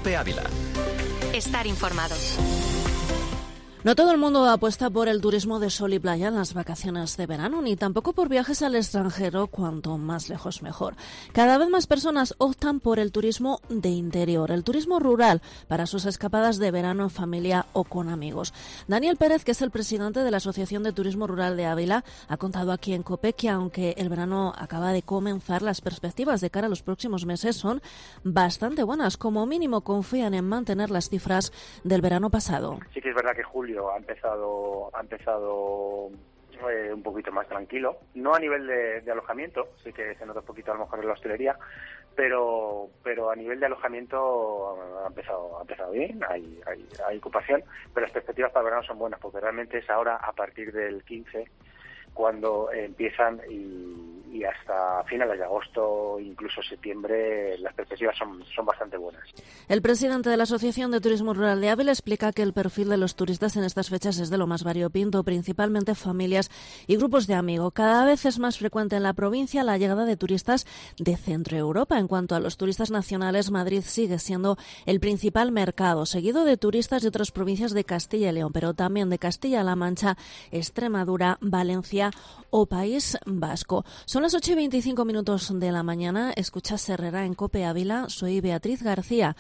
COPE Ávila. Estar informado. No todo el mundo apuesta por el turismo de sol y playa en las vacaciones de verano, ni tampoco por viajes al extranjero, cuanto más lejos mejor. Cada vez más personas optan por el turismo de interior, el turismo rural, para sus escapadas de verano en familia o con amigos. Daniel Pérez, que es el presidente de la Asociación de Turismo Rural de Ávila, ha contado aquí en COPE que aunque el verano acaba de comenzar, las perspectivas de cara a los próximos meses son bastante buenas. Como mínimo confían en mantener las cifras del verano pasado. Sí que es verdad que julio ha empezado un poquito más tranquilo, no a nivel de alojamiento, sí que se nota un poquito a lo mejor en la hostelería, pero a nivel de alojamiento ha empezado bien, hay ocupación, pero las perspectivas para verano son buenas, porque realmente es ahora a partir del 15 cuando empiezan y hasta finales de agosto, incluso septiembre, las perspectivas son bastante buenas. El presidente de la Asociación de Turismo Rural de Ávila explica que el perfil de los turistas en estas fechas es de lo más variopinto, principalmente familias y grupos de amigos. Cada vez es más frecuente en la provincia la llegada de turistas de Centro Europa. En cuanto a los turistas nacionales, Madrid sigue siendo el principal mercado, seguido de turistas de otras provincias de Castilla y León, pero también de Castilla-La Mancha, Extremadura, Valencia o País Vasco. Son las 8:25 de la mañana. Escuchas Herrera en COPE Ávila. Soy Beatriz García.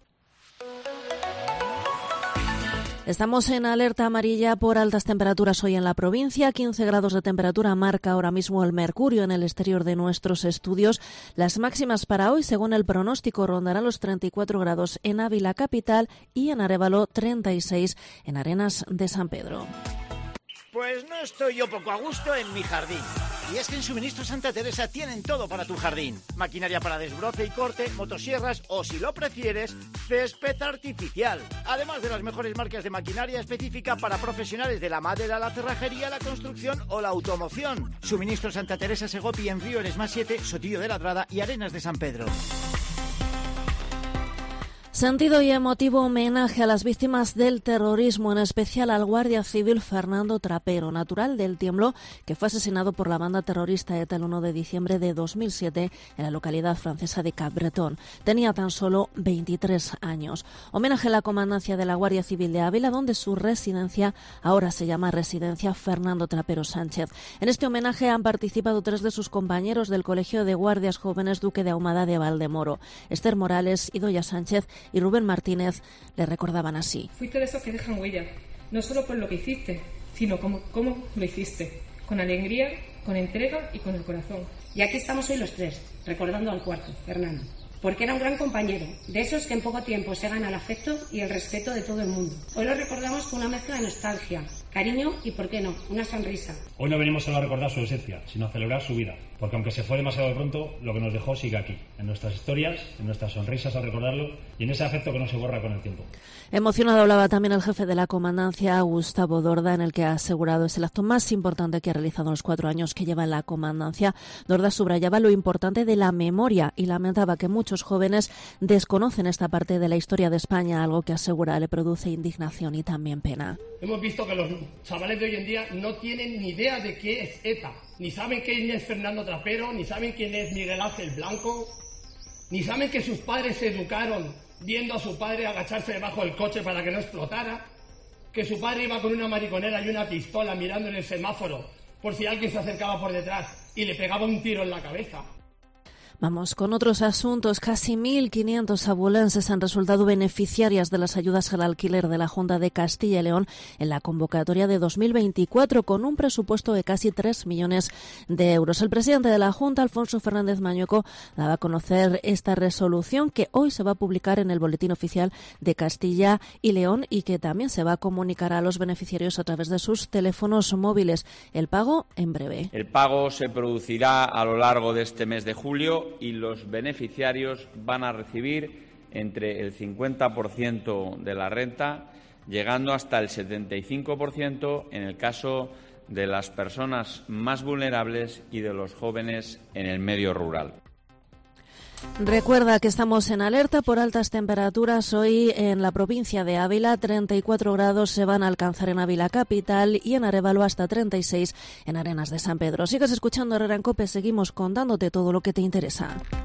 Estamos en alerta amarilla por altas temperaturas hoy en la provincia. 15 grados de temperatura marca ahora mismo el mercurio en el exterior de nuestros estudios. Las máximas para hoy, según el pronóstico, rondarán los 34 grados en Ávila capital y en Arévalo 36 en Arenas de San Pedro. Pues no estoy yo poco a gusto en mi jardín. Y es que en Suministro Santa Teresa tienen todo para tu jardín. Maquinaria para desbroce y corte, motosierras o, si lo prefieres, césped artificial. Además de las mejores marcas de maquinaria específica para profesionales de la madera, la cerrajería, la construcción o la automoción. Suministro Santa Teresa Segopi en Río Eresma 7, Sotillo de Ladrada y Arenas de San Pedro. Sentido y emotivo homenaje a las víctimas del terrorismo, en especial al guardia civil Fernando Trapero, natural del Tiemblo, que fue asesinado por la banda terrorista ETA el 1 de diciembre de 2007 en la localidad francesa de Capbreton. Tenía tan solo 23 años. Homenaje a la comandancia de la Guardia Civil de Ávila, donde su residencia ahora se llama Residencia Fernando Trapero Sánchez. En este homenaje han participado 3 de sus compañeros del Colegio de Guardias Jóvenes Duque de Ahumada de Valdemoro. Esther Morales, Idoia Sánchez y Rubén Martínez le recordaban así. Fuiste de esos que dejan huella, no solo por lo que hiciste, sino cómo lo hiciste, con alegría, con entrega y con el corazón. Y aquí estamos hoy los 3, recordando al cuarto, Fernando, porque era un gran compañero, de esos que en poco tiempo se gana el afecto y el respeto de todo el mundo. Hoy lo recordamos con una mezcla de nostalgia, cariño y, ¿por qué no?, una sonrisa. Hoy no venimos solo a recordar su esencia, sino a celebrar su vida, porque aunque se fue demasiado pronto, lo que nos dejó sigue aquí, en nuestras historias, en nuestras sonrisas al recordarlo y en ese afecto que no se borra con el tiempo. Emocionado hablaba también el jefe de la comandancia, Gustavo Dorda, en el que ha asegurado es el acto más importante que ha realizado en los 4 años que lleva en la comandancia. Dorda subrayaba lo importante de la memoria y lamentaba que muchos jóvenes desconocen esta parte de la historia de España, algo que asegura le produce indignación y también pena. Hemos visto que los chavales de hoy en día no tienen ni idea de qué es ETA, ni saben quién es Fernando Trapero, ni saben quién es Miguel Ángel Blanco, ni saben que sus padres se educaron viendo a su padre agacharse debajo del coche para que no explotara, que su padre iba con una mariconera y una pistola mirando en el semáforo por si alguien se acercaba por detrás y le pegaba un tiro en la cabeza. Vamos con otros asuntos. Casi 1.500 abulenses han resultado beneficiarias de las ayudas al alquiler de la Junta de Castilla y León en la convocatoria de 2024, con un presupuesto de casi 3 millones de euros. El presidente de la Junta, Alfonso Fernández Mañueco, daba a conocer esta resolución que hoy se va a publicar en el Boletín Oficial de Castilla y León y que también se va a comunicar a los beneficiarios a través de sus teléfonos móviles. El pago en breve. El pago se producirá a lo largo de este mes de julio y los beneficiarios van a recibir entre el 50% de la renta, llegando hasta el 75% en el caso de las personas más vulnerables y de los jóvenes en el medio rural. Recuerda que estamos en alerta por altas temperaturas. Hoy en la provincia de Ávila 34 grados se van a alcanzar en Ávila capital y en Arévalo hasta 36 en Arenas de San Pedro. Sigues escuchando Herrera en COPE, seguimos contándote todo lo que te interesa.